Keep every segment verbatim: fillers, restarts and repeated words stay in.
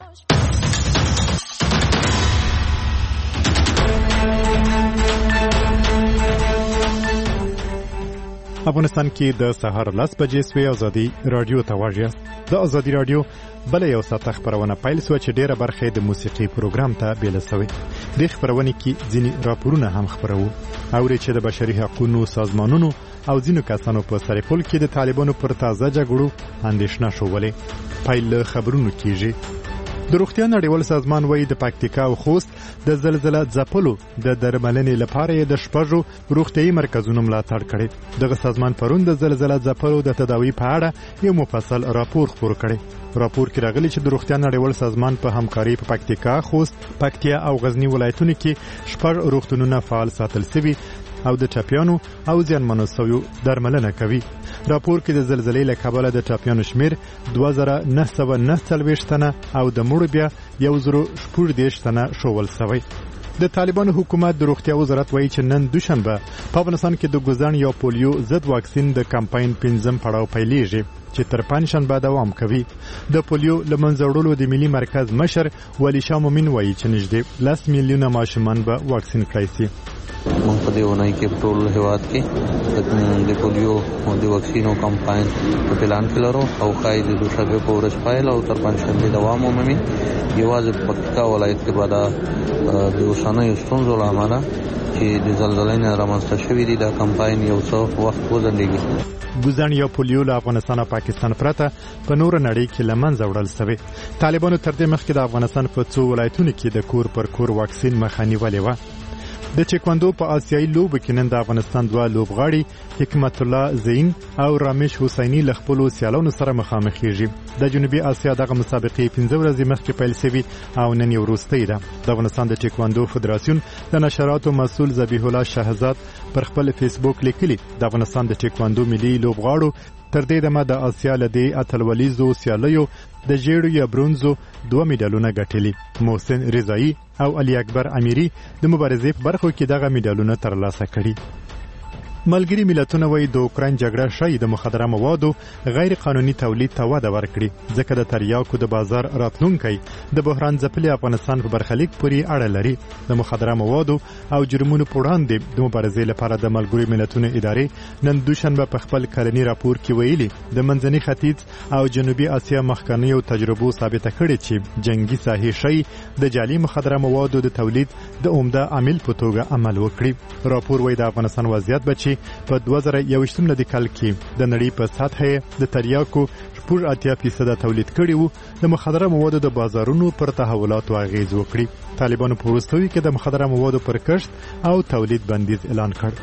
افغانستان کې د سهار لس بجې سوی ازادي رادیو ته واژه د ازادي رادیو بل یو ساعت خبرونه پیل سو چې ډیره برخه د موسیقي پروګرام ته بیل سوی د خبرونه کې ځینی راپورونه هم خبرو او چې د بشري حقوقو سازمانونو او ځینو کسانو په سرپل کې د طالبانو پر تازه جګړو اندېښنه شوولې پیل خبرونه کیږي د روغتیا نړیوال سازمان وایي د پکتیکا او خوست د زلزلې ځپلو د درملنې لپاره د شپږو روغتيایي مرکزونو ملاتړ کړي دغه سازمان پرون د زلزلې ځپلو د تداوی په اړه یو مفصل راپور خپور کړي راپور کې راغلي چې د روغتیا نړیوال سازمان په همکاري په پکتیکا خوست پکتیا او غزنی ولایتونو کې شپږ روغتونونه فعال ساتل شوي او د ټاپیانو او ځانمنو سویو درملنه کوي راپور کې د زلزلې له کبله د ټاپیانو شمیر دوه زره نه سوه نه څلوېښت تنه او د مړو بیا یو زره شپږ دېرش تنه شوول شوی د طالبانو حکومت د روغتیا وزارت وایي چې نن دوشنبه په افغانستان کې د ګوزن یا پولیو ضد واکسین د کمپاین پنځم پړاو پیلېږي چې تر پنځشنبه دوام کوي د پولیو لمنځه وړلو د ملي مرکز مشر ولی شاه مومن وایي چې نږدې لس میلیونه ماشومان به واکسین کړای شي موږ په دې ونای کې ټول هیواد کې د پولیو او د واکسینو کمپاین په پلان کې لرو او خای د دوشنبه په ورځ پایل او تر پنځشنبه دوام ومومي یوازې په پکتیکا ولایت کې بعد د اوسنۍ ستونزو لامل چې د زلزلې نه رامنځته شوې دي دا کمپاین یو څو وخت وځنډېږي ګوزن یا پولیو له افغانستان او پاکستان پرته په نور نړۍ کې لمنځه وړل شوی طالبانو تر دې مخکې د افغانستان په څو ولایتونو کې د کور پر کور واکسین مخه نیولې و د چیکواندو په آسیایي لوبو کې نن د افغانستان دوه لوبغاړي حکمت الله زین او رامش حسینی له خپلو سیالانو سره مخامخ کیږي د جنوبي آسیا دغه مسابقې پنځه ورځې مخکې پیل شوي او نن یې وروستۍ ده د افغانستان د چیکواندو فدراسیون د نشراتو مسؤل ذبیح الله شهزاد پر خپل فیسبوک لیکلي د افغانستان د چیکواندو ملي لوبغاړو تر دې دمه د آسیا لدی اتلولیزو سیالیو د جیړو یا برونزو دوه میډالونه ګټلي محسن رضایی او علي اکبر امیری د مبارزې په برخو کې دغه میډالونه ترلاسه کړي ملګری ملتونه وایي د اوکراین جګړه شای د مخدره موادو غیر قانوني تولید ته وده ورکړي ځکه د تریاکو د بازار راتلونکي د بحران ځپلي افغانستان په برخلیک پورې اړه لري د مخدره موادو او جرمونو په وړاندې د مبارزې لپاره د ملګری ملتونو ادارې نن دوشنبه په خپل کلني راپور کې ویلي د منځني ختیځ او جنوبي آسیا مخکنیو تجربو ثابته کړې چې جنگي ساحې شای د جعلي مخدره موادو د تولید د عمده عامل په توګه عمل وکړي راپور وایي د افغانستان وضعیت بچي په دوه زره یوویشتم لدی کال کې د نړۍ په سطح د تریاکو شپږ اتیا فیصده تولید کړي وو د مخدره موادو د بازارونو پر تحولاتو اغیز وکړي طالبانو په وروستیو کې د مخدره موادو پر کښت او تولید بندیز اعلان کړ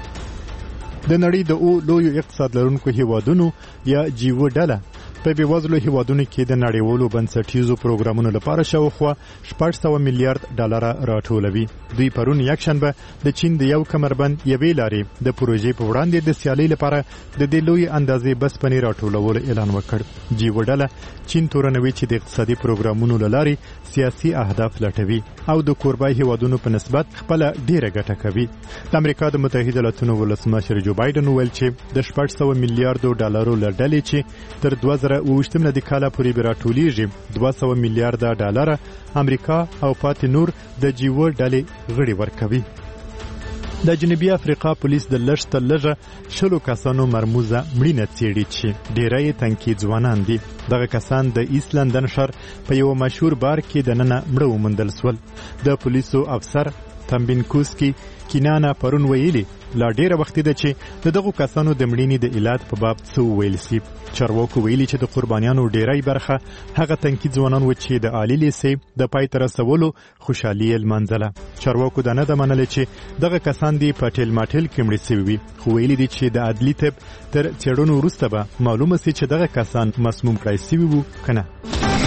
د نړۍ د او لوی اقتصاد لرونکو هیوادونو یا جیو ډله په بیوزلو هیوادونو کې د نړیوالو بنسټیزو پروګرامونو لپاره شاوخوا شپږ سوه میلیارډ ډالر راټولوي دوی پرون یکشنبه د چین د یو کمربند یوې لارې د پروژې په وړاندې د سیالۍ لپاره د دې لوی اندازې بسپنې راټولولو اعلان وکړ جیو ډله چین تورنوي چې د اقتصادي پروګرامونو لارې سیاسي اهداف لټوي او د کوربای هیوادونو په نسبت خپل ډیره ګټه کوي د امریکا د متحده ایالاتونو ولسمشر جو بایدن ویل چې د شپږ سوه میلیارډ ډالرو لړډلې چې تر دوه زره اوویشتم لدی کاله پورې راټولیږي دوه سوه میلیارډ ډالر امریکا او پاتې نور د جیو ډلې غړي ورکوي د جنوبي افریقا پولیس د لږ تر لږه شلو کسانو مرموزه مړینه څېړي چې ډیری تنکي ځوانان دي دغه کسان د ایست لندن ښار په یو مشهور بار کې د ننه مړه وموندل سول د پولیسو افسر تمبینکوسکي کینانا پرون ویلي لا ډیره وخت ده چې د دغو کسانو د مړینې د علت په باب څه ویل سي چارواکو ویلي چې د قربانیانو ډیری برخه هغه تنکي ځوانان و چې د عالی لیسې د پای ته رسولو خوشحالي یې لمانځله چارواکو دا نه ده منلې چې دغه کسان دي په ټیل ماټیل کې مړه سوي وي خو ویلي دي چې د عدلي طب تر څېړنو وروسته به معلومه سي چې دغه کسان مسموم کړای سوي وو که نه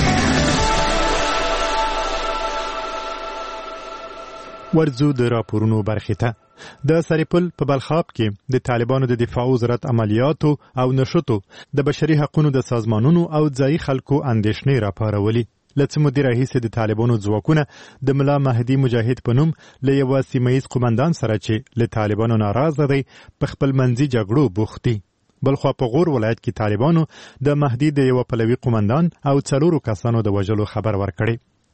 ورځو د راپورونو برخې ته د سرپل په بلخاب کې د طالبانو د دفاع وزارت عملیاتو او نشټو د بشري حقوقو د سازمانونو او ځایي خلکو اندېښنې راپارولې لڅ مدیر رئیس د طالبانو ځواکونه د ملا مهدی مجاهد په نوم له یو سیمایي قومندان سره چې له طالبانو ناراضه دی په خپل منځي جګړو بوختي بلخوا په غور ولایت کې طالبانو د مهدی د یو پلوي قومندان او څلورو کسانو د وژلو خبر ورکړی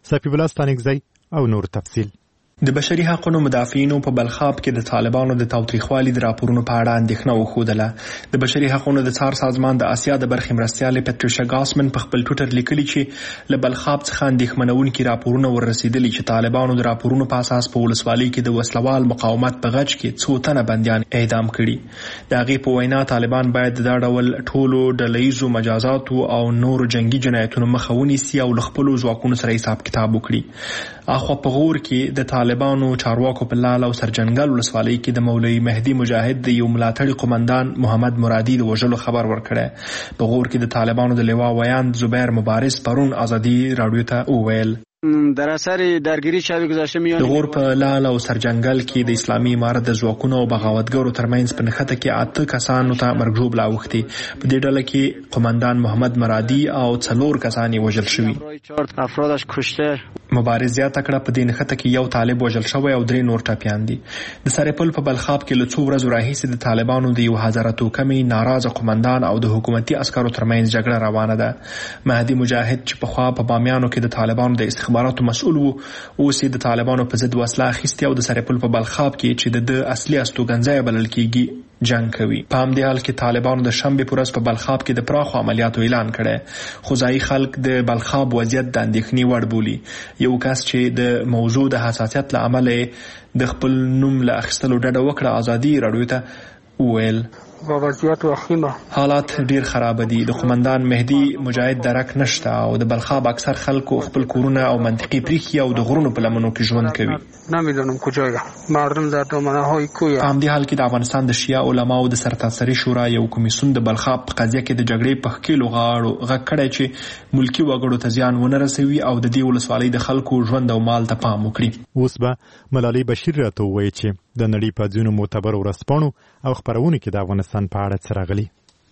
صفی الله ستانکزی او نور تفصیل. د بشري حقوقو مدافعینو په بلخاب کې د طالبانو د تاوتریخوالي د راپورونو په اړه اندېښنه وښودله. د بشري حقوقو د څار سازمان د اسیا د برخې مرستیالې پټریشا ګاسمن په خپل ټویټر لیکلي چې له بلخاب څخه اندېښمنونکي راپورونه ورسېدلي چې طالبانو د راپورونو په اساس په ولسوالۍ کې د وسلوال مقاومت په غچ کې څو تنه بندیان اعدام کړي. د هغې په وینا طالبان باید دا ډول ټولو ډلهییزو مجازاتو او نورو جنگي جنایتونو مخه ونیسي او له خپلو ځواکونو سره حساب کتاب وکړي. اخوا په غور کې د طالبانو چارواکو په لال او سرجنګل ولسوالۍ کې د مولوي مهدي مجاهد د یو ملاتړي قومندان محمد مرادي د وژلو خبر ورکړی. په غور کې د طالبانو د لوا ویاند زبیر مبارز پرون ازادي راډیو ته وویل در اثر درگیری شبی گذشته میان د غور په لال او سرجنګل کې د اسلامي امارت د ځواکونو او بغاوتګرو ترمنځ په نښته کې اته کسانو ته مرګ ژوبله اوښتې. په دې ډله کې قومندان محمد مرادي او څلور کسان وژل شوي. افرادش کشته. مبارز زیاته کړه په دې نښته کې یو طالب وژل شوی او درې نور ټپیان دي. د سرپل په بلخاب کې له څو ورځو راهیسې د طالبانو د یو هزاره توکمې ناراضه قومندان او د حکومتي عسکرو ترمنځ جګړه روانه ده. مهدي مجاهد چې پخوا په بامیانو کې د طالبانو د استخباراتو مسؤل وو، اوس د طالبانو په ضد وسله اخیستې او د سرپل په بلخاب کې چې د اصلي استوګنځای بلل کېږي جنگ کوي. په همدې حال کې طالبانو د شنبې په ورځ په بلخاب کې د پراخو عملیاتو اعلان کړی، خو ځایي خلک د بلخاب وضعیت د اندېښنې وړ بولي. یو کس چې د موضوع د حساسیت له امله د خپل نوم له اخیستلو ډډه وکړه ازادي راډیو ته وویل وضعیت وخیمه حالات ډیر خراب دي. د قومندان مهدي مجاهد درک نشته او د بلخاب اکثر خلکو خپل کورونه او منطقي پریخي او د غرونو په لمنو کې ژوند کوي. نمیدونم کجایا مردم در دامنه های کوی. په همدې حال کې د افغانستان د شیعه علماو د سرتاسري شورا یو کمیسیون د بلخاب په قضیه کې د جګړې په ښکېلو غاړو غږ کړی چې ملکي وګړو ته زیان ونه رسوي او د دې ولسوالۍ د خلکو ژوند او مال ته پام وکړي. اوس به ملالۍ بشیر راته ووایي چې د نړۍ په ځینو معتبرو ورځپاڼو او خپرونو کې د افغانستان په اړه څه راغلي.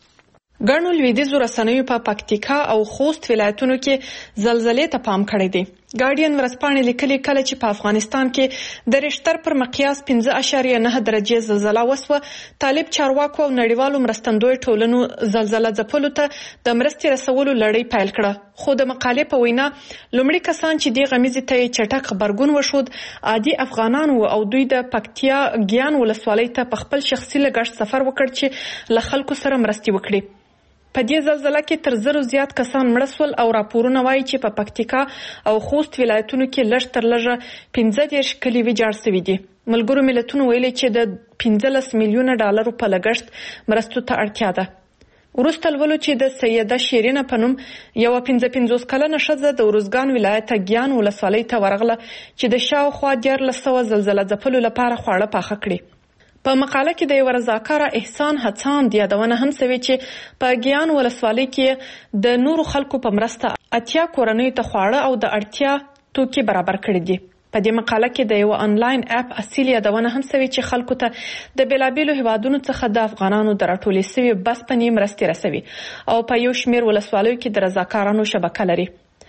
ګڼو لویدیځو رسنیو په پکتیکا او خوست ولایتونو کې زلزلې ته پام کړی دی. ګارډین ورځپاڼې لیکلي کله چې په افغانستان کې د ریشتر پر مقیاس پنځه اعشاریه نه درجې زلزله وسوه، طالب چارواکو او نړیوالو مرستندوی ټولنو زلزله ځپلو ته د مرستې رسولو لړۍ پیل کړه. خو د مقالې په وینا لومړي کسان چې دې غمیزې ته یې چټک غبرګون وښود عادي افغانان وو او دوی د پکتیا ګیان ولسوالۍ ته په خپل شخصي لګښت سفر وکړ چې له خلکو سره مرستې وکړي. په دې زلزله کې تر زرو زیات کسان مړه سول او راپورونه وایي چې په پکتیکا او خوست ولایتونو کې لږ تر لږه پنځه دېرش کلي ویجاړ شوي دي. ملګرو ملتونو ویلي چې د پنځلس میلیونه ډالرو په لګښت مرستو ته اړتیا ده. وروسته لولو چې د سیده شیرینه په نوم یوه پنځه پنځوس کلنه ښځه د ارزګان ولایت ګیان ولسوالۍ ته ورغله چې د شاوخوا دیارلس سوه زلزله ځپلو لپاره خواړه پاخه کړي. په مقاله کې د یو رضاکاره احسان هڅاند یادونه هم شوې چې په ګیان ولسوالۍ کې د نورو خلکو په مرسته اتیا کورنیو ته خواړه او د اړتیا توکي برابر کړي دي. په دې مقاله کې د یو انلاین اپ اصیل یادونه هم شوې چې خلکو ته د بیلابیلو هیوادونو څخه د افغانانو د راټولې شوي بسپنې مرستې رسوي او په یو شمېر ولسوالیو کې د رضاکارانو شبکه لري.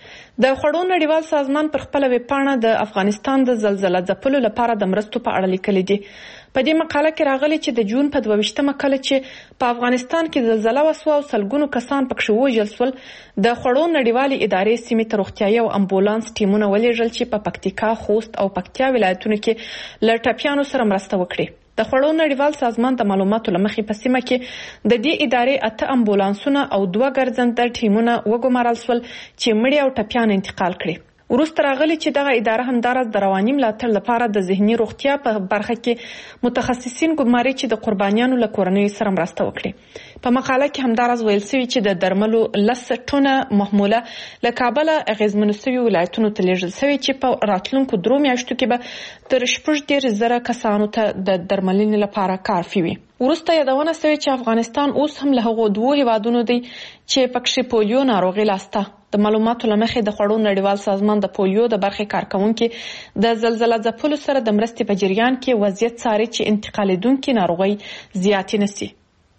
د خوړو نړیوال سازمان پر خپله ویبپاڼه د افغانستان د زلزله ځپلو لپاره د مرستو په اړه لیکلي دي. په دې مقاله کې راغلي چې د جون په دوه ویشتمه کله چې په افغانستان کې زلزله وسوه او سلګونو کسان پکښې ووژل سول، د خوړو نړیوالې ادارې سیمې ته روغتیایي او امبولانس ټیمونه ولېږل چې په پکتیکا، خوست او پکتیا ولایتونو کې له ټپیانو سره مرسته وکړي. د خوړو نړیوال سازمان د معلوماتو له مخې په سیمه کې د دې ادارې اته امبولانسونه او دوه ګرځنده ټیمونه وګمارل سول چې مړي او ټپیان انتقال کړي. وروسته راغلي چې دغه اداره همداراز د رواني ملاتړ لپاره د ذهني روغتیا په برخه کې متخصصین ګماري چې د قربانیانو له کورنیو سره مرسته وکړي. په مقاله کې همداراز ویل شوي چې د درملو لس ټونه محموله له کابله اغیزمنو شوي ولایتونو ته لیږل شوي چې په راتلونکو درو میاشتو کې به تر شپږ دېرش زره کسانو ته د درملنې لپاره کافي وي. وروسته یادونه شوې چې افغانستان اوس هم له هغو دوو هیوادونو دی چې پکښې پولیو ناروغي لاسته. د معلوماتو له مخې د خوړو نړیوال سازمان د پولیو د برخې کارکوونکي د زلزله ځپلو سره د مرستې په جریان کې وضعیت څاري چې انتقالېدونکې ناروغۍ زیاتې نه شي.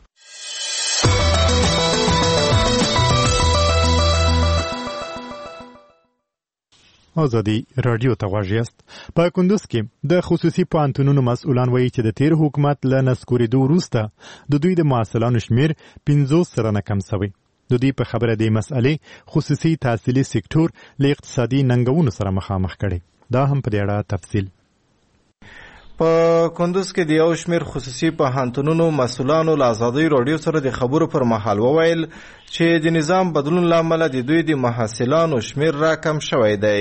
ازادي راډیو ته غوږ یاست. په کندوز کې د خصوصي پوهنتونونو مسؤلان وایي چې د تیر حکومت له نسکورېدو وروسته د دوی د محصلانو شمېر پنځوس سلنه کم شوی. د دې په خبره د مسئلې خصوصي تحصیلي سکتور له اقتصادي ننګونو سره مخامخ کړي. دا هم په دې اړه تفصیل. په کندوز کې د یو شمېر خصوصي پوهنتونونو مسؤلانو له ازادۍ راډیو سره د خبرو پر مهال وویل چې د نظام بدلون له امله د دوی د محصلانو شمېر راکم شوی دی.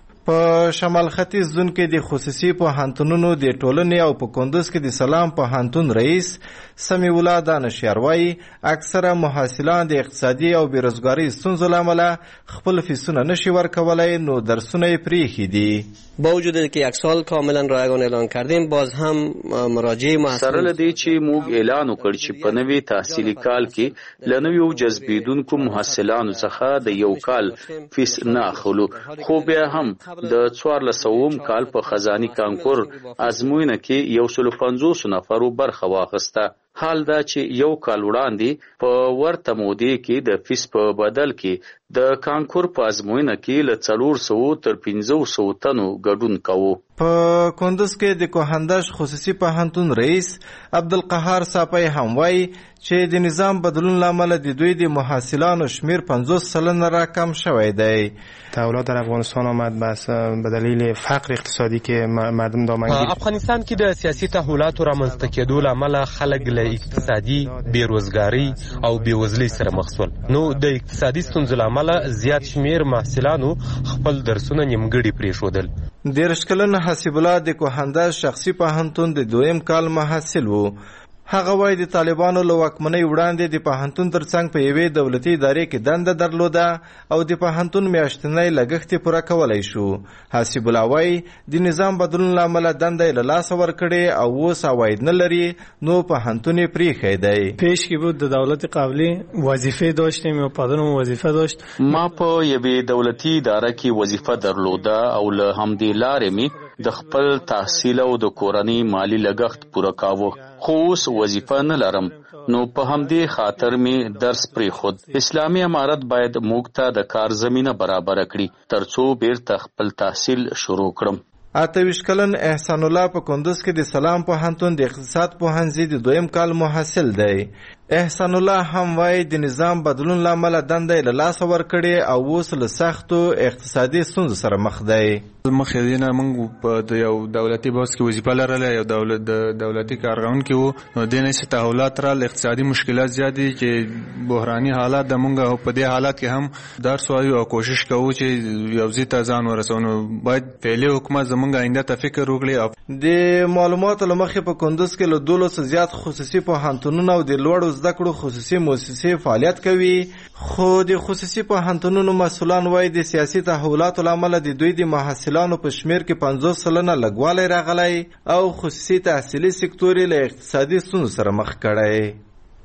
په شمال ختیځ زون کې د خصوصي پوهنتونونو د ټولنې او په کندوز کې د سلام پوهنتون رئیس سمیع الله دانشیار وایي اکثره محصلان د اقتصادي او بیروزګارۍ ستونزو له امله خپل فیسونه نشي ورکولی، نو درسونه یې پریښي دي. با وجود که یک سال کاملا رایگان اعلان کردیم، باز هم مراجعه محصلین سره لدی چې موږ اعلان وکړ چې په نوي تحصیلي کال کې له نویو جذبیدونکو محصلانو څخه د یو کال فیس نه اخلو، خو بیا هم د څوارلسوم کال په خزاني کانکور ازموینه کې یو سل پنځوس نفرو برخه واخیسته. حال دا چې یو کال وړاندې په ورته مودې کې د فیس په بدل کې د کانکور په ازموینه کې له څلور سوو تر پنځه سوو تنو ګډون کوو. په کندوز کې د کوهندش خصوصي پوهنتون رئیس عبدالقهار صافی هم وایي چې د نظام بدلون له امله د دوی د محصلانو شمیر پنځوس سلنه راکم شوی دی. تحولات در افغانستان آمد بس به دلیل فقر اقتصادی که مردم دامنگیر. افغانستان کې د سیاسي تحولاتو رامنځته کېدو له امله خلک له اقتصادي بیروزګارۍ او بېوزلۍ سره مخ شول. نو د اقتصادي ستونزو له امله زیات شمیر محصلانو خپل درسونه نیمګړي پرېښودل. دېرش کلن حسیب الله د کوهندش شخصي پوهنتون د دویم کال محصل و. هغه وایي د طالبانو له واکمنۍ وړاندې د پوهنتون ترڅنګ په یوې دولتي ادارې کې دنده درلوده او د پوهنتون میاشتنی لګښت یې پوره کولی شو. حسیب الله وایي د نظام بدلون له امله دنده یې له لاسه ورکړې او اوس عواید نه لري، نو پوهنتون یې پریښی دی. پیش که بود د دولت قبلی وظیفه داشتیم و پدرم وظیفه داشت. ما په یوې دولتي اداره کې وظیفه درلوده او له همدې لارې مې د خپل تحصیل او د کورنۍ مالی لګښت پوره کاوه، خو اوس وظیفه نه لرم، نو په همدې خاطر مې درس پرېښود. اسلامي امارت باید موږ ته د کار زمینه برابره کړي ترڅو بیرته خپل تحصیل شروع کړم. اته ویشت کلن احسان الله په کندوز کې د سلام پوهنتون د اقتصاد پوهنځي د دویم کال محصل دی. احسان الله هم وایي د نظام بدلون له امله دنده یې له لاسه ورکړې او اوس له سختو اقتصادي ستونزو سره مخ دی. مخکې دې نه موږ په د یو دولتي بحث کې وظیفه لرله، یو دولت د دولتي کارکوونکي وو، نو دې نه څه تحولات راغلل، اقتصادي مشکلات زیات دي چې بحراني حالات د موږ په دې حالات کې هم درس وایو او کوشش کوو چې یو ځای ته ځان ورسوو. نو باید فعلي حکومت زموږ آینده ته فکر وکړي. د معلوماتو له مخې په کندوز کې له دولسو زیات خصوصي پوهنتونونه او د لوړو زده کړو خصوصي مؤسسې فعالیت کوي، خو د خصوصي پوهنتونونو مسؤلان وایي د سیاسي تحولاتو له امله د دوی د محصلانو په شمیر کې پنځوس سلنه لږوالی راغلی او خصوصي تحصیلي سکتور یې له اقتصادي ستونزو سره مخ کړی.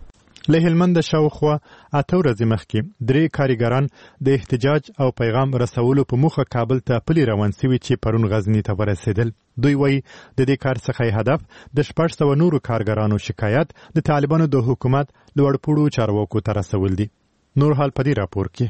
له هلمند شاوخوا اته ورځې مخکې درې کارګران د احتجاج او پیغام رسولو په موخه کابل ته پلي روان سوي چې پرون غزني ته ورسېدل. دوی وایي د دې کار څخه هدف د شپږ سوه نورو کارګرانو شکایت د طالبانو د حکومت لوړپوړو چارواکو ته رسول دي. نور حال په دې راپور کې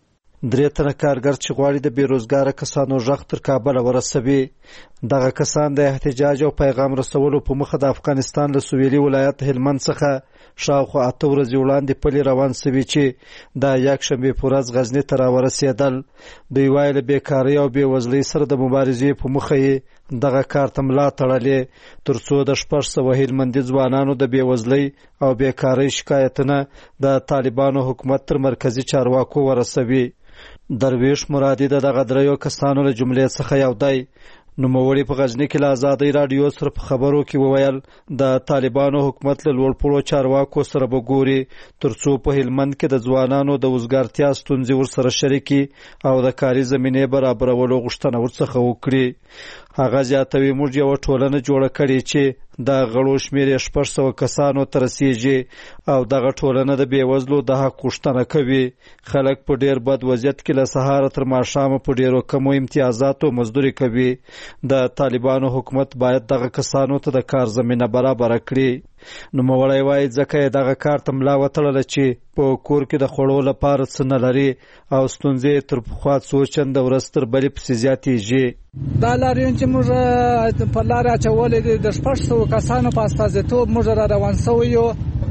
درې تنه کارګر چې غواړي د بیروزګاره کسانو غږ تر کابل ورسوي. دغه کسان د احتجاج او پیغام رسولو په مخه د افغانستان له سویلي ولایت هلمند څخه شاوخوا اته ورځې وړاندې پلي روان سوي چې د یکشنبې په ورځ غزني ته راورسېدل. دوی وایي له بېکارۍ او بېوزلۍ سره د مبارزې په موخه یې دغه کار ته ملا تړلې تر څو د شپږ سوه هلمندي ځوانانو د بېوزلۍ او بېکارۍ شکایتونه د طالبانو حکومت تر مرکزي چارواکو ورسوي. درویش مرادي د دغه دریو کسانو له جملې څخه یو دی. نوموړي په غزني کې له ازادۍ راډیو سره په خبرو کې وویل د طالبانو حکومت له لوړپوړو چارواکو سره به ګوري تر څو په هلمند کې د ځوانانو د وزګارتیا ستونزې ورسره شریکي او د کاري زمینې برابرولو غوښتنه ورڅخه وکړي. هغه زیاتوي موږ یوه ټولنه جوړه کړې چې د غړو شمېر یې شپږ سوه کسانو ته رسیږي او دغه ټولنه د بېوزلو د حق غوښتنه کوي. خلک په ډېر بد وضعیت کې له سهاره تر ماښامه په ډېرو کمو امتیازاتو مزدوري کوي. د طالبانو حکومت باید دغه کسانو ته د کار زمینه برابره کړي. نوموړی وایي ځکه یې دغه کار ته ملا وتړله چې په کور کې د خوړو لپاره څه نه لري او ستونزې تر پخوا څو چنده ورځ تر بلې پسې زیاتېږي. دا لاریون چې موږ په لاره اچولې دي د شپږ سوو کسانو په استازیتوب موږ را روان سوي یو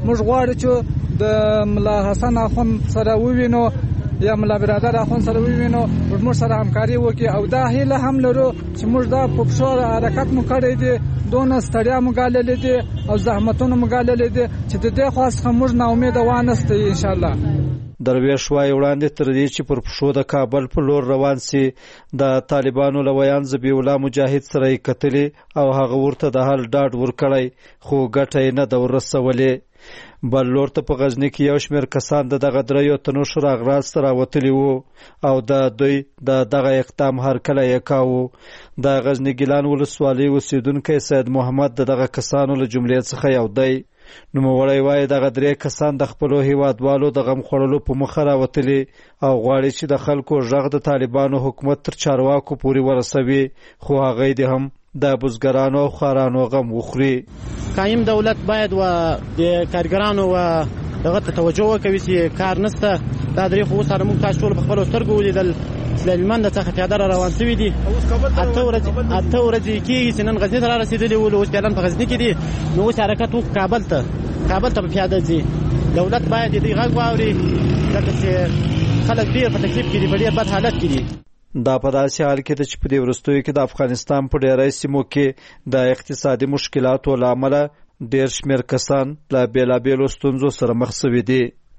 موږ غواړو چې د ملا حسن اخون سره ووینو یا ملا برادر اخون سره ووینو موږ سره همکاري وکړي او دا هیله هم لرو چې موږ دا په پښو حرکت مو کړی دی دونه ستړیا مو ګاللې دي او زحمتونه مو ګاللې دي چې د دې خواست څخه موږ نا امیده وانهستو ان شاء الله. درویش وای وړاندې تر دې چې پر پښو د کابل په لور روان سي د طالبانو لویان ذبی الله مجاهد سره کتلې او هغه ورته د حل ډاډ ورکړی خو ګټه یې نه د ورسولې. بل لور ته په غزنی کې یو شمېر کسان د دغه دریو تنو شور اغراض سره وتلی وو او د دوی د دغه اقدام هر کله یې کاوه. د غزنی ګیلان ولسوالۍ اوسیدونکی سید محمد د دغه کسانو له جملې څخه یو دی. نوموړی وایي دغه درې کسان د خپلو هیوادوالو د غم خوړلو په مخه راوتلي او غواړي چې د خلکو غږ د طالبانو حکومت تر چارواکو پورې ورسوي خو هغه دې هم د بزګرانو او خوارانو غم وخوري. قایم دولت باید و د کارګرانو و دغه ته توجه وکوي چې کار نشته. دا درې خو سره موږ تاسو ټول په خپلو سترګو ولیدل چې هلمند څخه پیاده را روان شوي دي. اته ورځې اته ورځې کېږي چې نن غزني ته را رسېدلي ول اوس فعلا په غزني کې دي. نو اوس حرکت وکړو کابل ته کابل ته په پیاده ځي. دولت باید د دې غږ واوري ځکه چې خلک ډېر په تکلیف کې دي په ډېر بد حالت کې دي. دا په داسې حال کې ده چې په دې وروستیو کې د افغانستان په ډېری سیمو کې د اقتصادي مشکلاتو له امله ډېر شمېر کسان له بېلابېلو ستونزو سره مخ شوي دي.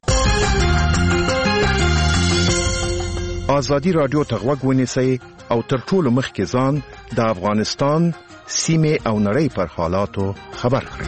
ازادي راډیو ته غوږ ونیسئ او تر ټولو مخکې ځان د افغانستان سیمې او نړۍ پر حالاتو خبر کړئ.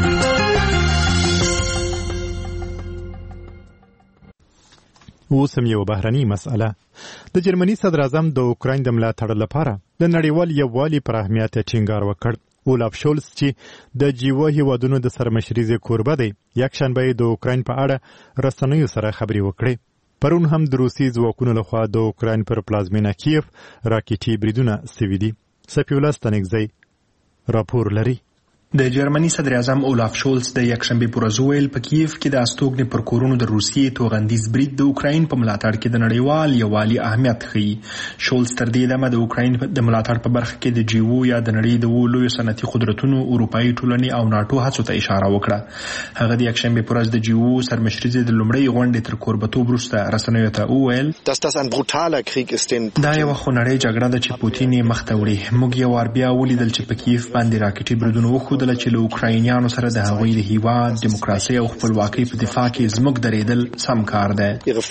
اوس هم یو بهرني مسأله. د جرمني صدر اعظم د اوکراین د ملاتړ لپاره د نړیوال یووالي پر اهمیت ټینګار وکړ. اولاف شولز چې د جیو هیوادونو د سرمشرۍ کوربه دی یکشنبه د اوکراین په اړه رسنیو سره خبرې وکړې. پرون هم د روسي ځواکونو لخوا د اوکراین پر پلازمینه کیف راکټي بریدونه سوي دي. سپیولا ستنګزی راپور لري. د جرمني صدر اعظم اولاف شولز د یکشنبه پر ورځ ویل په کیف کې د استوګنې پر کورونو د روسیې توغندیز برید د اوکراین په ملاتړ کې د نړیوال یووالي اهمیت ښیي. شولز تر دې دمه د اوکراین د ملاتړ په برخه کې د جیو یا د نړۍ د اوو لویو صنعتي قدرتونو اروپایي ټولنې او ناټو هڅو ته اشاره وکړه. هغه د یکشنبه پر ورځ د جیو سرمشرۍ د لومړۍ غونډې تر کوربتوب وروسته رسنیو ته وویل دا یوه خونړۍ جګړه ده چې پوتین یې مخ ته وړي. موږ یو وار بیا ولیدل چې په کیف باندې راکټي بریدونه وښودل چې له اوکراینیانو سره د هغوی د هیواد دیموکراسي او خپلواکۍ په دفاع کې زموږ درېدل سم کار دی.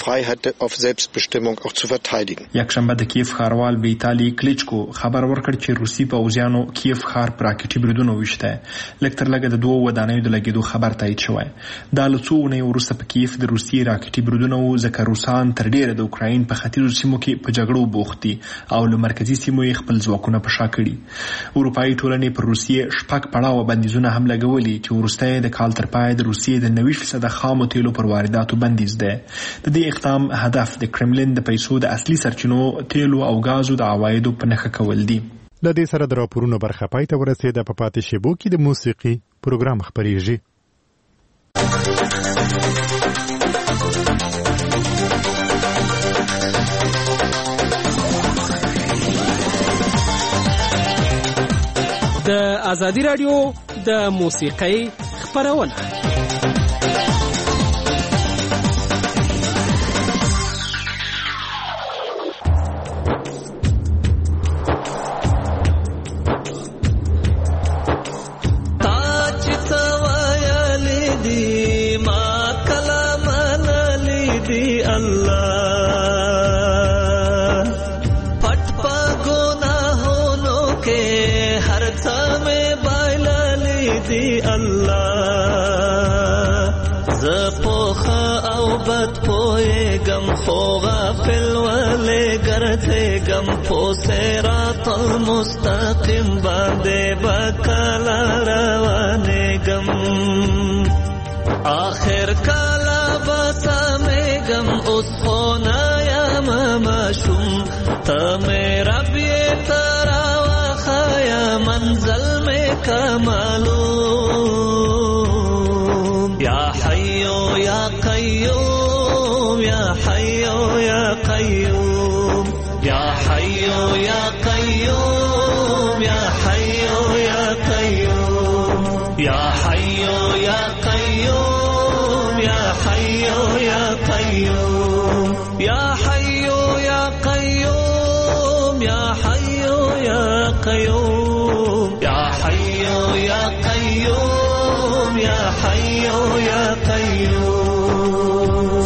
یکشنبه د کیف ښاروال ویتالي کلیچکو خبر ورکړ چې روسي پوځیانو کیف ښار پر راکټي بریدونه ویشته. لږ تر لږه د دوو ودانیو د لګېدو خبر تایید شوی. دا له څو اونیو وروسته په کیف د روسي راکټي بریدونه وو ځکه روسان تر ډېره د اوکراین په ختیځو سیمو کې په جګړو بوخت دي او له مرکزي سیمو یې خپل ځواکونه په شا کړي. اروپایي ټولنې پر روسیې شپږ پړاوه بندیزونه هم لګولي چې وروسته د کال تر پای د روسیې د نوي فیصده خامو تیلو پر وارداتو بندیز دی. د دې اقدام هدف د کرملین د پیسو د اصلي سرچینو تیلو او غازو د عوایدو په نښه کول دي. له دې سره د راپورونو برخه پای ته ورسېده. په پاتې شیبو کې د موسیقي پروګرام خپرېږي. د ازادي راډیو د موسیقۍ خپرونه خو غافل ولې ګرځېږم په صراط المستقیم باندې به کله روانېږم آخر کله به سمېږم اوس خو نه یم ماشوم ته مې رب یې ته راوښیه منزل مې که معلوم یا حیو یا قیوم یا حیو یا قیوم یا حیو یا قیوم یا حیو یا قیوم یا حیو یا قیوم قيوم يا حي يا قيوم يا حي يا قيوم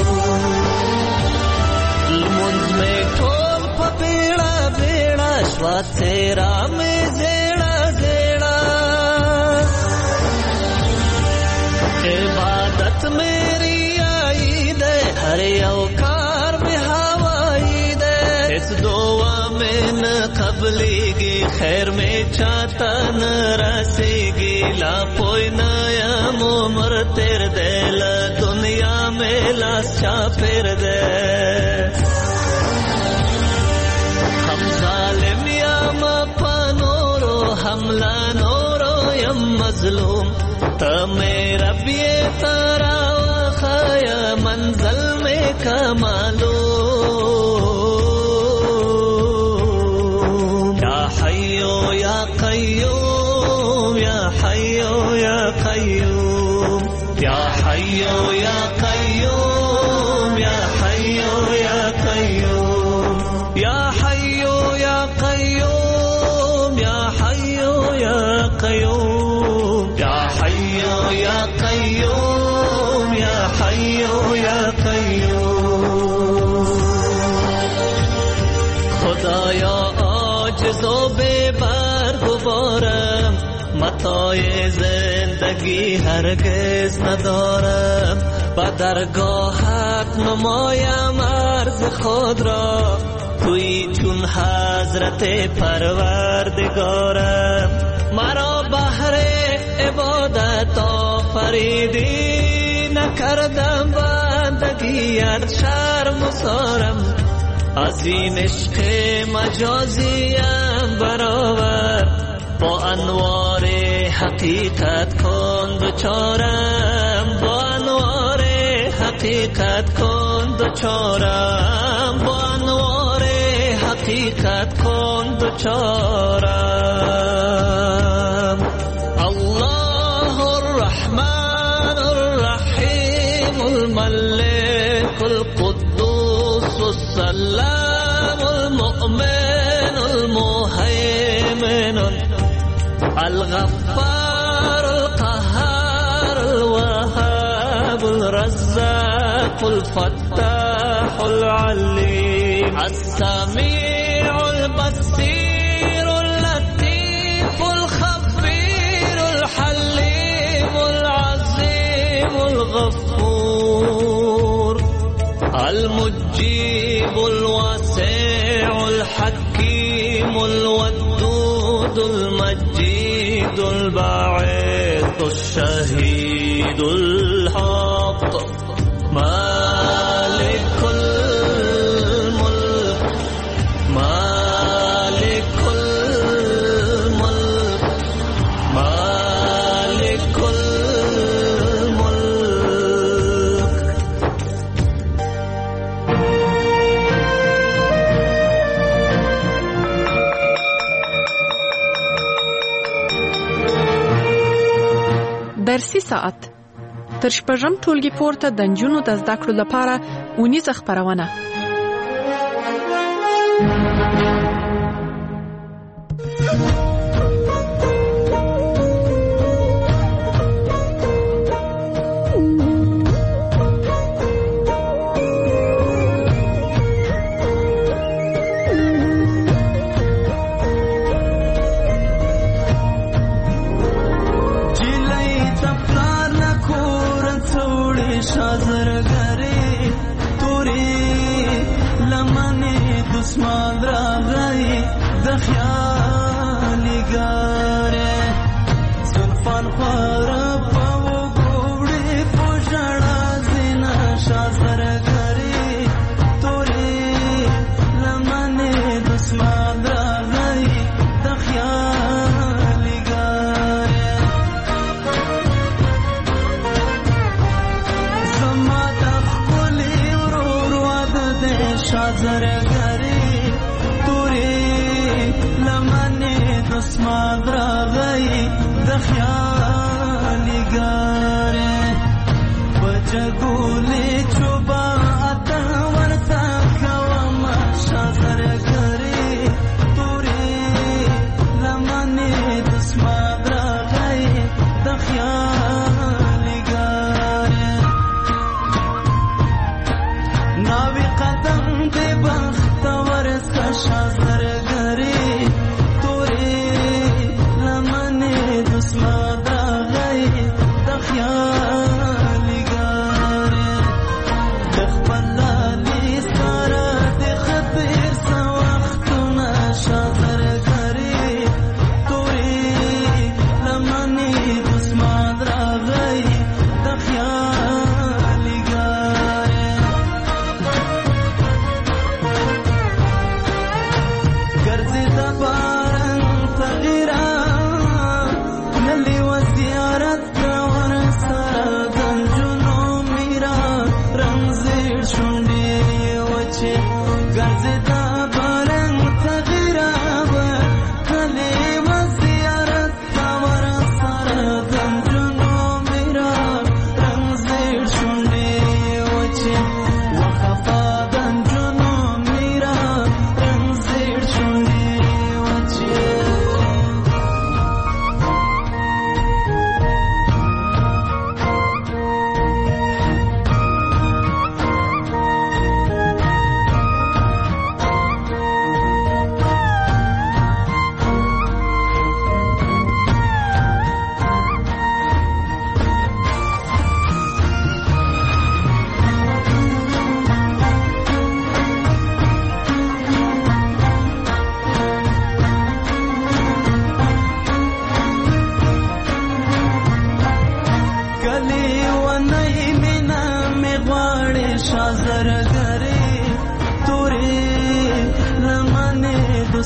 المنز میں ٹول پا بیڑا بیڑا شوا تیرا میں زیڑا زیڑا عبادت میری آئی دے ہر اوکار میں ہوائی دے اس دعا میں نہ قبلی گی خیر میں چاہتا نہ رسے گی لا پوئی نیا مومر تیر دے لا دنیا میں لاس چا پھر دے ہم ظالم یا مپا نورو حملہ نورو یم مظلوم تا میرا بیے تارا وخایا منزل میں کمالو یا حیو یا قیوم یا حیو یا قیوم یا حیو یا قیوم یا حیو یا قیوم یا حیو یا قیوم یا حیو یا قیوم یا حیو یا قیوم یا حیو یا قیوم خدایا عاجز و بے بار گوارم متاع زندگی هرگز ندارم با درگاهت نمایم عرض خود را توی چون حضرت پروردگارم مرا بهر عبادت آفریدی نکردم بندگیت شرم و سارم از این عشق مجازیم برآور با انوار حقیقت کن دوچارم با انوار حقیقت کن دوچارم با انوار حقیقت کن دوچارم الله الرحمن الرحیم الملك القدوس السلام المؤمن المهيمن الغفار القهار الوهاب الرزاق الفتاح العليم السميع البصير اللطيف الخبير الحليم العظيم الغفور المجيب الواسع الحكيم الودود المجيد الباعث الشهيد الحق مالك الملك مالك الملك مالك الملك درسي ساعت تر شپږم ټولګي پورته د نجونو د زده کړو لپاره اونیزه خپرونه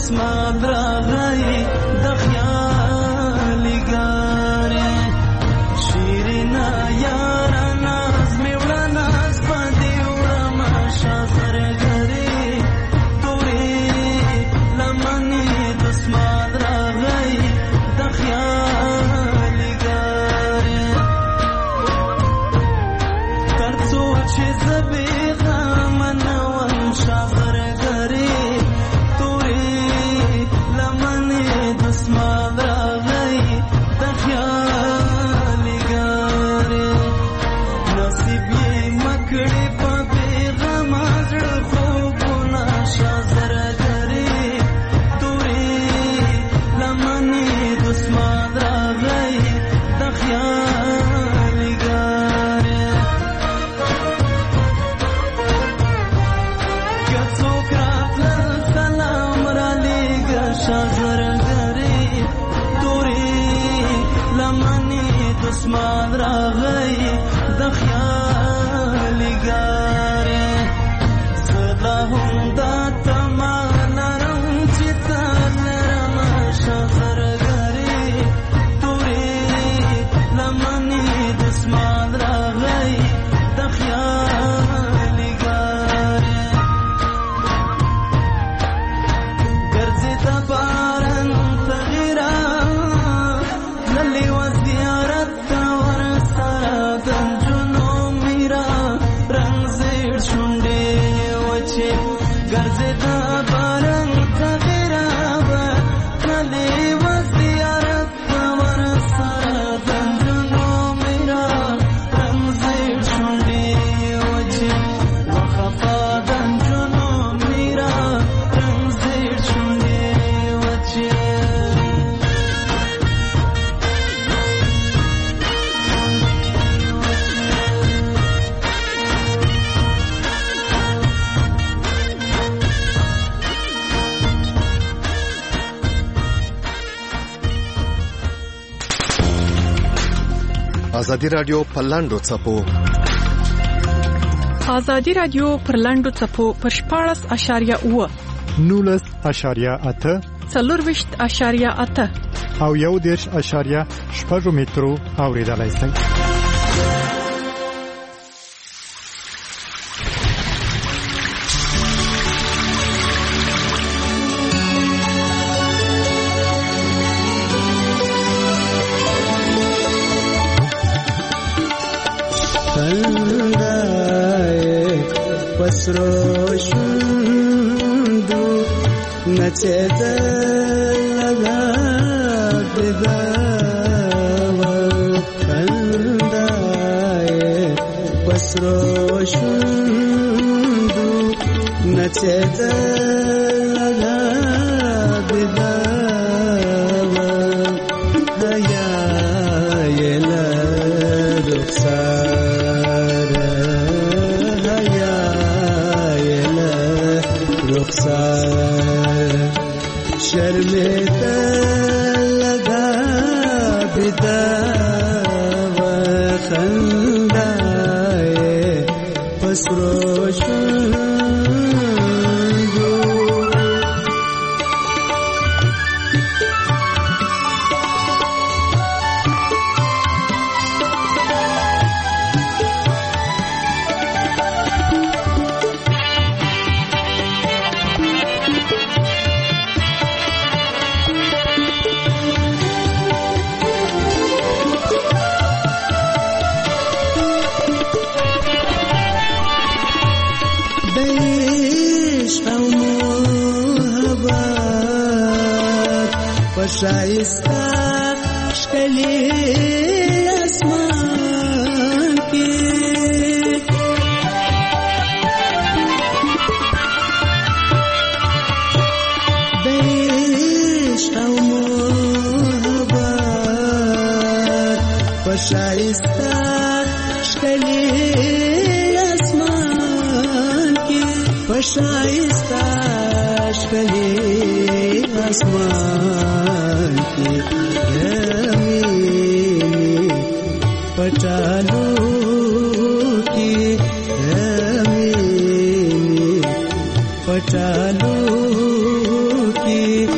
دسمال راغی د خیال ګارې شیرینا یارا ناز می وړه ناز باندې وړه ماشه زرګرې تورې لمنې دسمال راغی د خیال ګارې تر څو چې زبې غمنوم شازرګرې تورې لمنې دسمال راغی د خیال ګارې نصیب یې مکړې په بېغم زړه خوبونه شازرګرې تورې لمنې دسمال راغی د خیال ګارې که څوک راتلل سلام رالیږه شازرګرې تورې لمنې دسمال راغی د خیال ګارې زه لا هم دا تمه لرم چې تا لرم شازرګرې تورې لمنې دسمال راغی د خیال ګارې ګرځې د باران تغیرا للې و زیارت ته ورسره د نجونو میرا رنګ زیړ شونډې وچې ګرځې د باران تغیرا للې و زیارت ته ورسره د نجونو میرا رنګ زیړ شونډې وچې وخفا د نجونو میرا رنګ زیړ شونډې وچې ازادي رادیو په لاندو څپو ازادي رادیو پر لاندو څپو پر شپاړس اشاریه اوه نولس اشاریه اته څلورویشت اشاریه اته او یو دېرش اشاریه شپږ مترو اوریدلای شئ. پسرو شوندو نچېد لگا بداوا کندای پسرو شوندو نچېد لگا بداوا دیا یلا رخسار شرمتا لگا بدا و خندائے پسرو شندو شایستا شکلی اسمان کی دیش او محبت شایستا شکلی اسمان کی شایستا شکلی आसमान की ज़मीन पटालू की ज़मीन पटालू की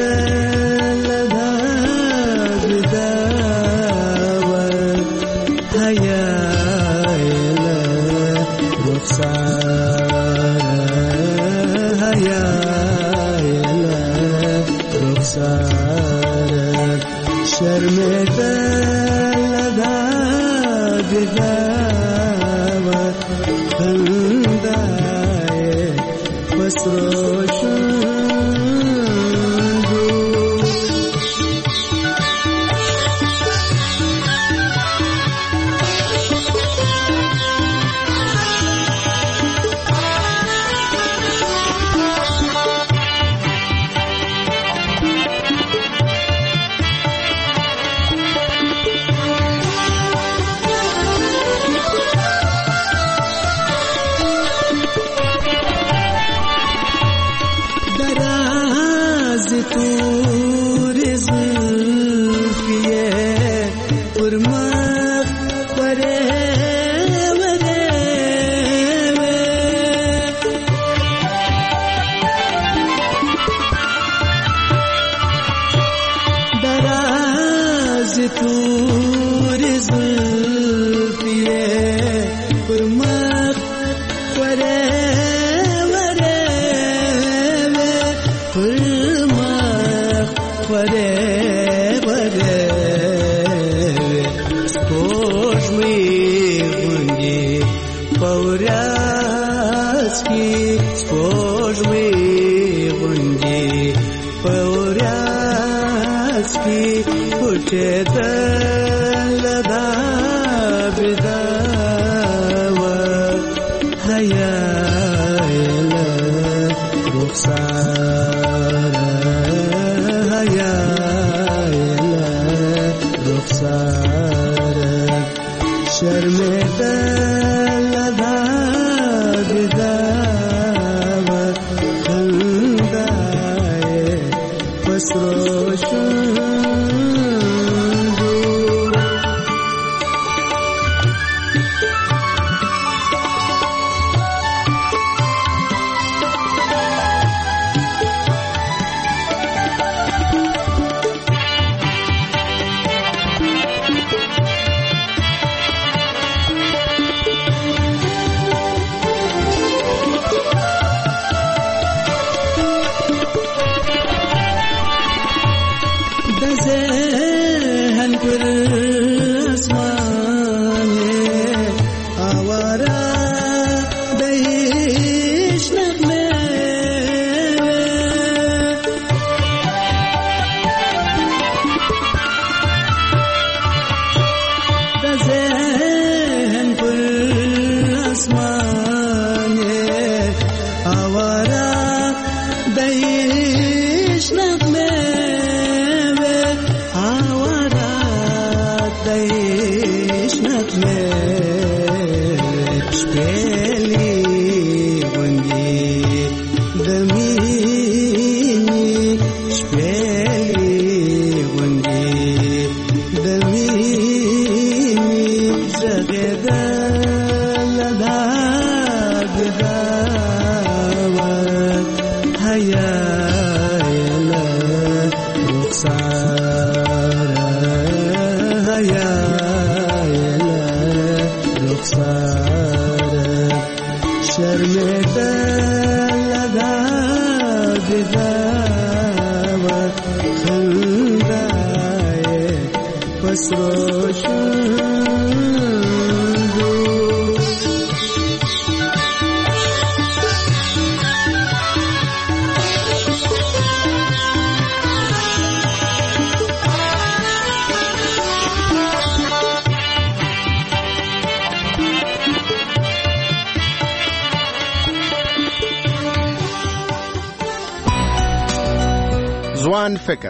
ځوان فکر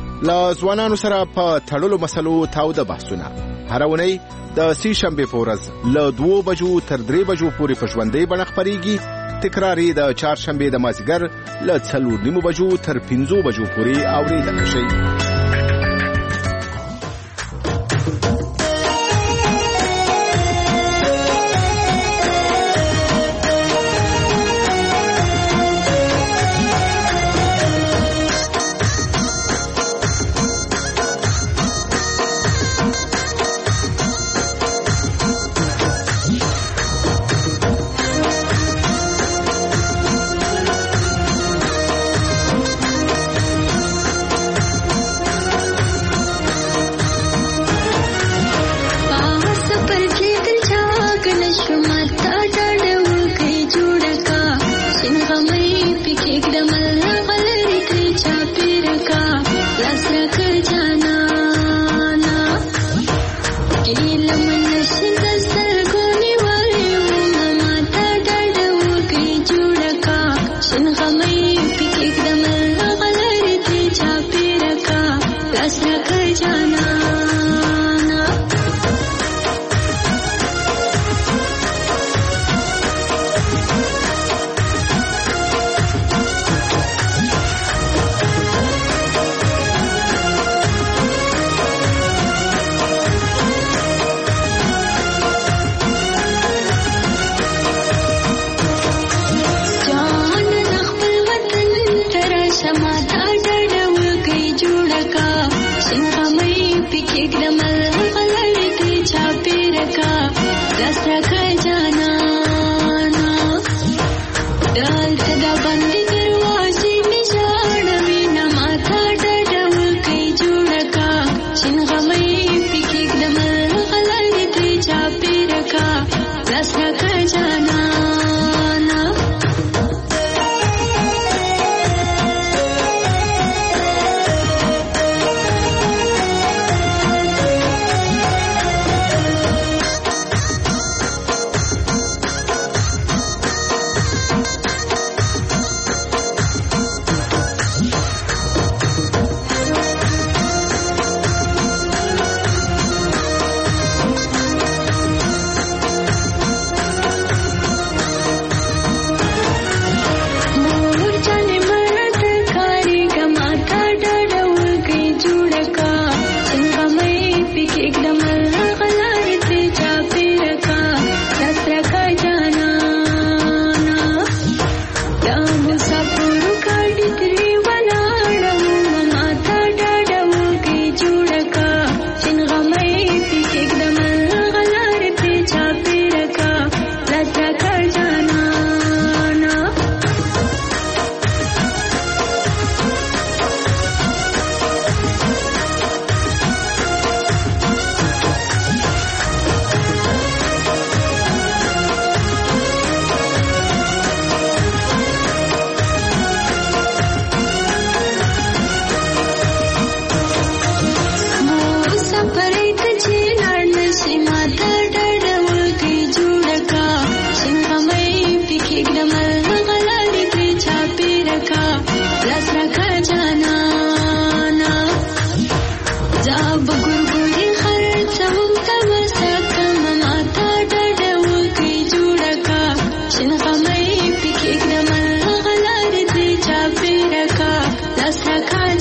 له ځوانانو سره په تړلو مسلو تاوده بحثونه هر اونۍ د سې شنبې په ورځ له دوو بجو تر درې بجو پورې په ژوندۍ بڼه خپرېږي. تکرار یې د چهارشنبې د مازدیګر له څلور نیمو بجو تر پنځو بجو پورې اورېدلی شئ.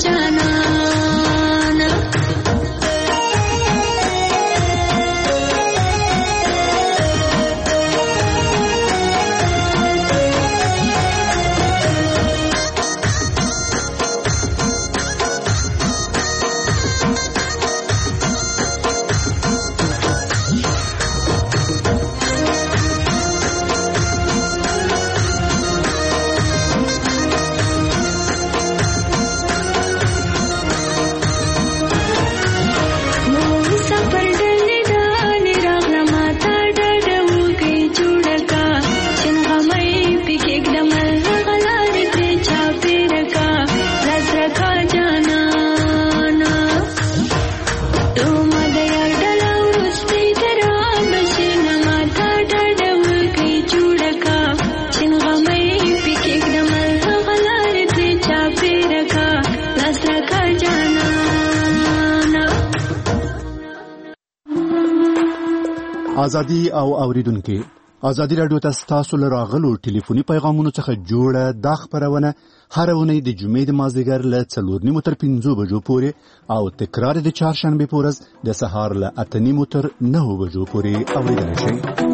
ازادي او اوریدونکو ازادي رادیو تاسو ته راغلو ټلیفوني پیغامونو څخه جوړه د خبرونه هرونه د جمعې د مازیګر له څلور نیمو تر پنځو بجو پورې او تکرار د چهارشنبه پورز د سهار له اته نیمو تر نهو بجو پورې اوریدل شي.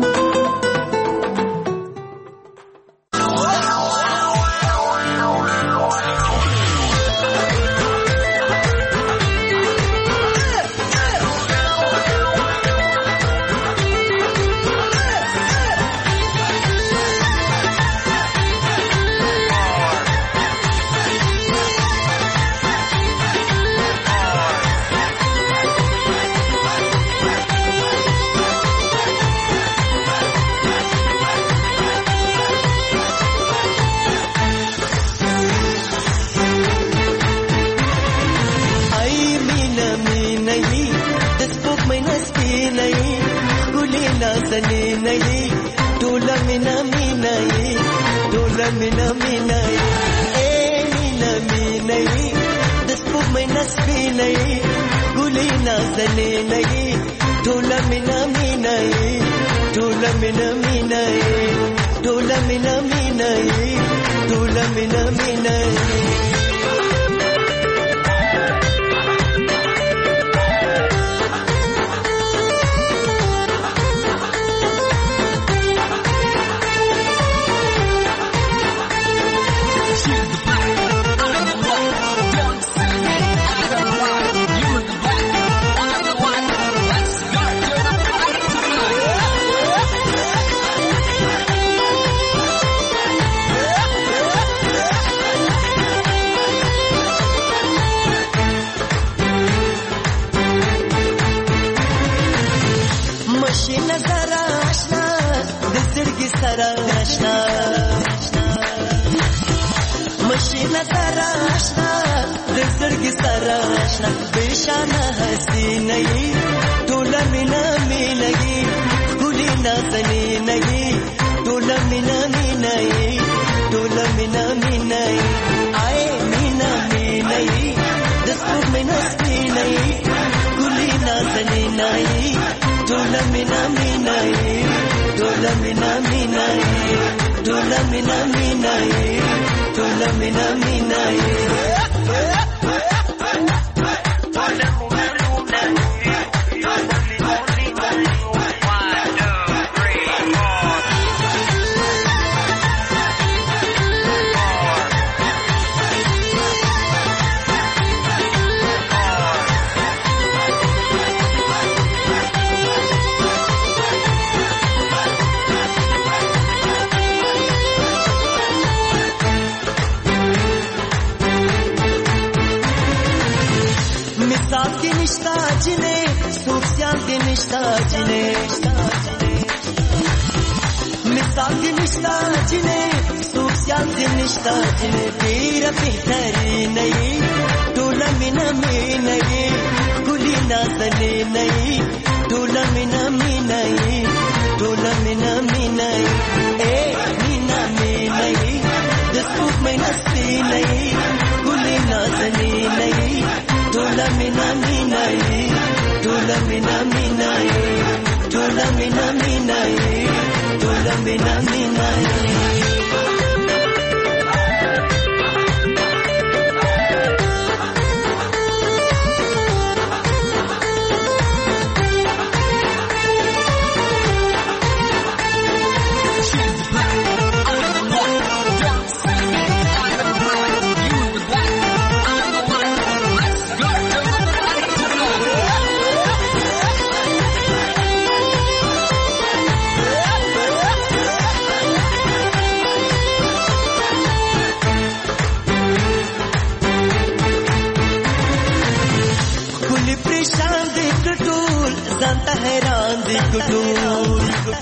پریشان دي کټول ځانته حیران دي کټول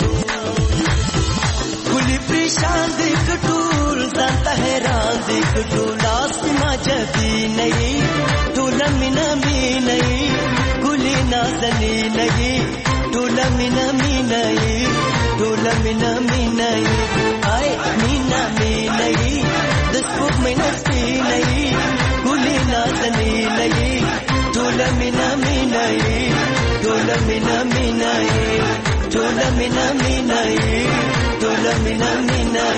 ګلي پریشان دي کټول ځانته حیران دي کټول لاس ما جدي نه ټول مینا مینا ګلي نازني نه ټول مینا مینا ټول مینا مینا آی مینا مینا د سپوږ مینا سپینه ګلي نازني نه ټول مینا مینا ټول مینا مینا ټول مینا مینا ټول مینا مینا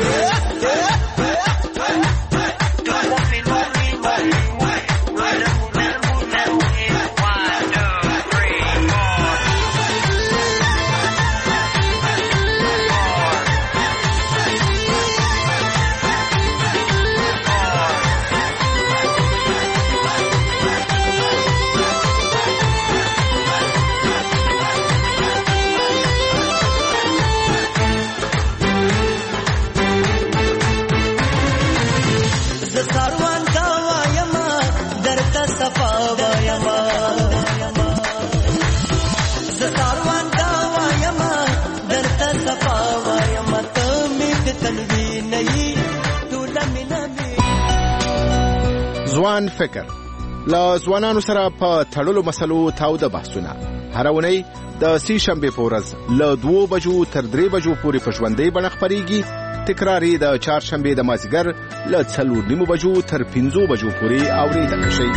ځوان فکر له ځوانانو سره په تړلو مسلو تاوده بحثونه هر اونۍ د سې شنبې په ورځ له دوو بجو تر درې بجو پورې په ژوندۍ بڼه خپرېږي. تکرار یې د چهارشنبې د مازدیګر له څلور نیمو بجو تر پنځو بجو پورې اورېدلی شئ.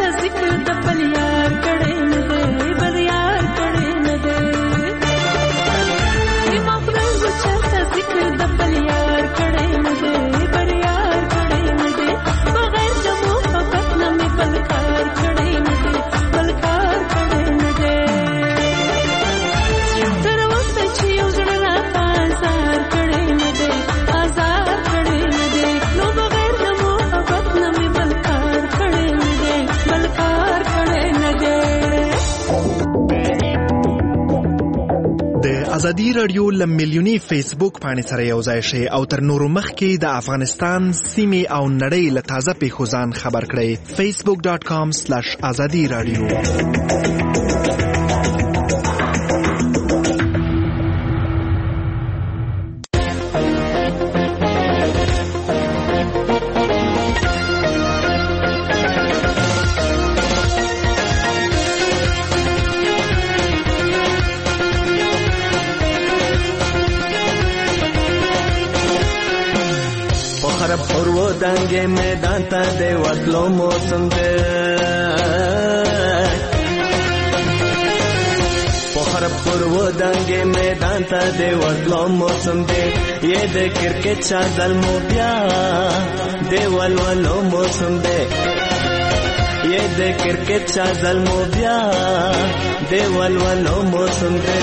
ذکر د بل یار کړي نه دی بل یار کړي نه دی ما خدای و چاته ذکر د بل یار کړي نه دی بل یار کړي نه دی بغیر د محبت نه مې بل کار کړي نه دی بل کار کړي نه دی تر وخت چې یو زړه را آزار کړي نه دی آزار کړي نه دی نو بغیر د محبت نه مې بل کار کړي نه دی بل کار کړي نه دی. د ازادي رادیو لم میلیونی فیسبوک باندې سره یو ځای شي او تر نورو مخکې د افغانستان سیمې او نړۍ له تازه پیښو ځان خبر کړئ. فیسبوک ډاٹ کام سلیش ازادي رادیو. دنګې میدان ته د ورتلو موسم دی په خراب پرو دنګې میدان ته د ورتلو موسم دی یې د کرکټ چادر مو بیا د ولولو موسم دی یې د کرکټ چادر مو بیا د ولولو موسم دی.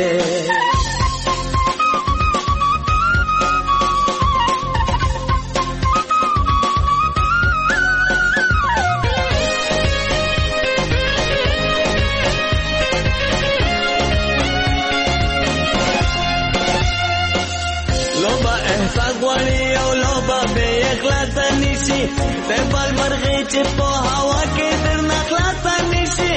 د بل مرغې چې په هوا کې درنه خلاصه نشي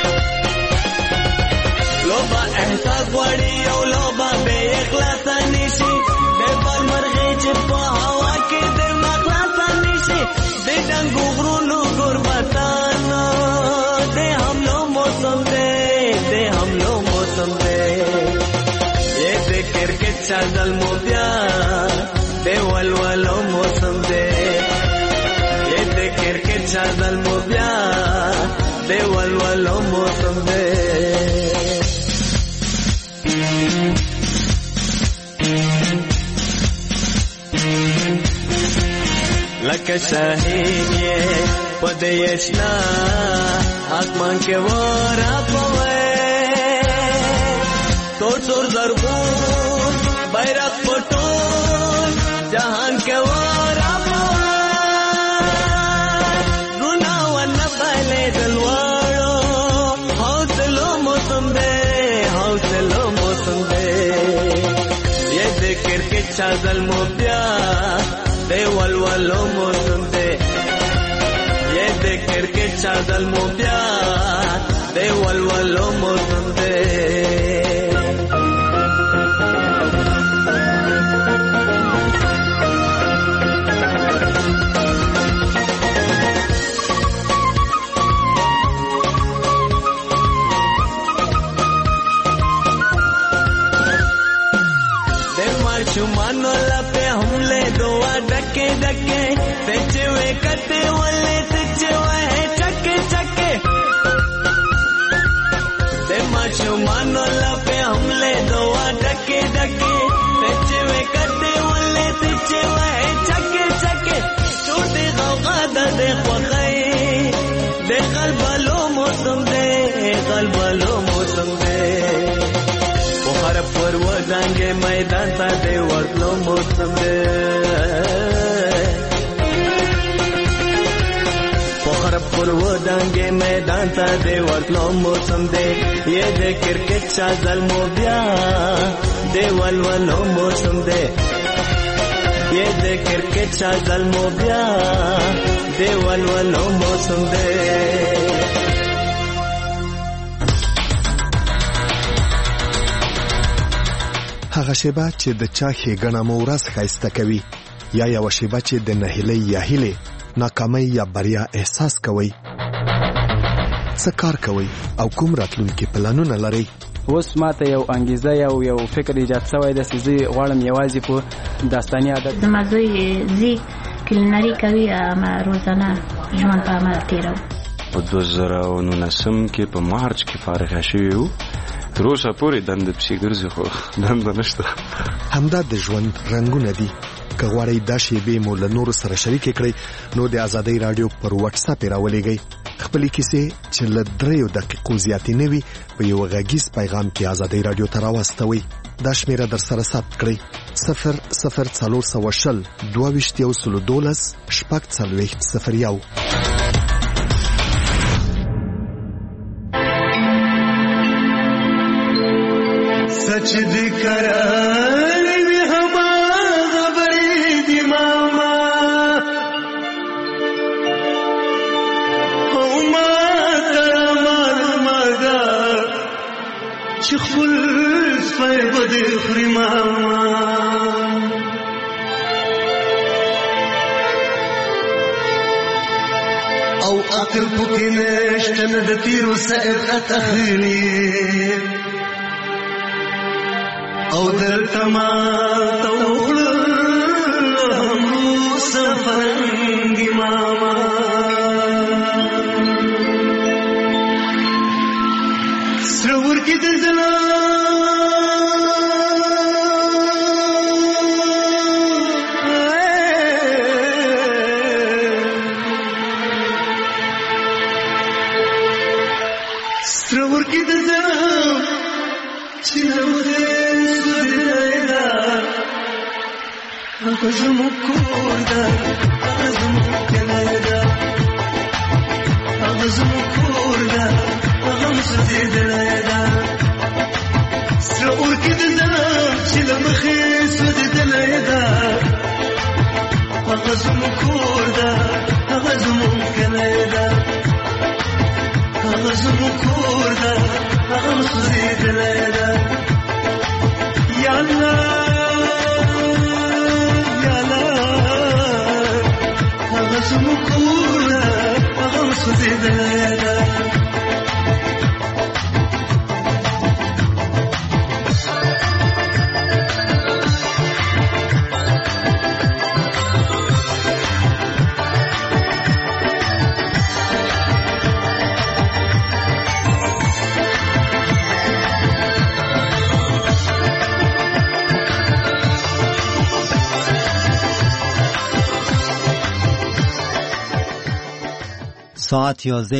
لوبه احساس غواړي او لوبه بې اخلاصه نشي د بل مرغې چې په هوا کې درنه خلاصه نشي د ډنګو غرونو غربتانو د حملو موسم دی د حملو موسم دی یې د کرکټ چادر مو بیا د ولولو موسم دی کرکټ چادر مو بیا د ولولو موسم دی. لکه شاهین یې په دې اشنا آسمان کې ورپوي تور تور زرغون بیرغ پټون جهان کې ورپوي چادر مو بیا د ولولو موسم دی یې د کرکټ چادر مو بیا د ولولو موسم دی. चुमानो लपे हमले दोआ डके डके सचवे कते वले सचवे चके चके दे चुमानो लपे हमले दोआ डके डके सचवे कते वले सचवे चके चके छोटे गौगा दे ख्वाई दे कलबलो मौसम दे कलबलो मौसम दे हर पर्व दांगे मैदान ता दे वर्तलो मौसम दे हर पर्व दांगे मैदान ता दे वर्तलो मौसम दे ये दे क्रिकेट चादर मो बया दे वलवलो मौसम दे ये दे क्रिकेट चादर मो बया दे वलवलो मौसम दे. هغه شیبه چې د چا ښېګڼه مو ورځ ښایسته کوي یا یوه شیبه چې د نهیلۍ یا هیلې ناکامۍ یا بریا احساس کوئ. څه کار کوئ او کوم راتلونکي پلانونه لرئ؟ اوس ماته یو انګیزه یو یو فکر ایجاد شوی دی چې زه غواړم یوازې په داستاني عادت زما زوی زی کلینري کوي اما روزانه ژوند په عمل تېرو. په دوه زره او نولسم کې په مارچ کې فارغ شوی وو. تر اوسه پورې دنده پسې ګرځي خو دنده نشته. همدا د ژوند رنګونه دي. که غواړئ دا شیبې مو له نورو سره شریکې کړئ نو د ازادۍ راډیو پر واتس اپ یې راولېږئ. خپلې کیسې چې له دریو دقیقو زیاتې نه وي په یو غږیز پیغام کې ازادۍ راډیو ته راواستوئ. دا شمیره در سره ثبت کړئ: صفر صفر څلور سوه شل دوه ویشت یو سلو دولس شپږ څلوېښت صفر یو. سچ دې کرلې وي هماغه خبرې دي ماما، او ما ته معلومه ده چې خپل سپی به دې خوري ماما. او عقل پکې نشته نه د تیرو سعادت اخلي او دلته ما ته وړل همو سفرنګي ماما. سره ورکې د زړه سره ورکې د زړه چې هغه زموږ کور ده، هغه زموږ کلی ده، هغه زموږ کور ده، هغه مو سوځېدلی ده. سره اور کې د ځنم چې له مخې سوځېدلی ده، هغه زموږ کور ده، هغه زموږ کلی ده، هغه زموږ کور ده، هغه مو سوځېدلی ده. یا الله زموږ کور ده، هغه مو سوځېدلی ده. ساعت یازده